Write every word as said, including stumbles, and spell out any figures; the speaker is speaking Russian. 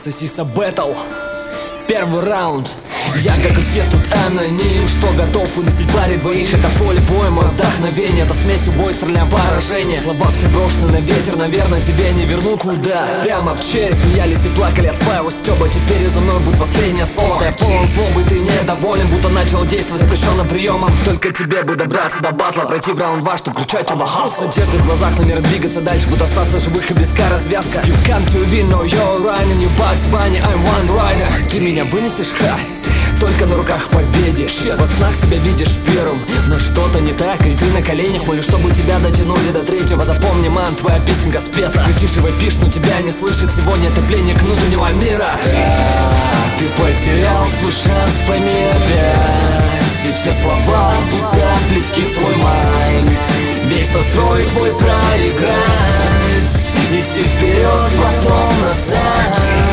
Сосиса Бэтл. Первый раунд. Я, как и все, тут аноним, что готов выносить паре двоих. Это поле боя, мое вдохновение. Это смесь убой, стреляем поражение. Слова все брошены на ветер, наверное, тебе не вернут куда. Прямо в челюсть смеялись и плакали от своего стёба. Теперь за мной будет последнее слово. Я полон злобы, ты недоволен, будто начал действовать запрещенным приемом. Только тебе бы добраться до батла, пройти в раунд два, чтоб кричать оба хаус. С надеждой в глазах, намерен двигаться дальше, буду остаться живых и близка развязка. You come to win, no you're running, you Bugs Bunny, I'm one rider. Ты меня вынесешь, ха? Только на руках победе. Во снах себя видишь первым, но что-то не так, и ты на коленях молишь, чтобы тебя дотянули до третьего. Запомни, ман, твоя песенка спета. Кричишь и вопишь, но тебя не слышит. Сегодня ты пленник внутреннего мира. Да, ты потерял свой шанс, пойми опять. И все слова будто плевки в твой майн. Весь настрой твой проиграть. Идти вперед, потом назад.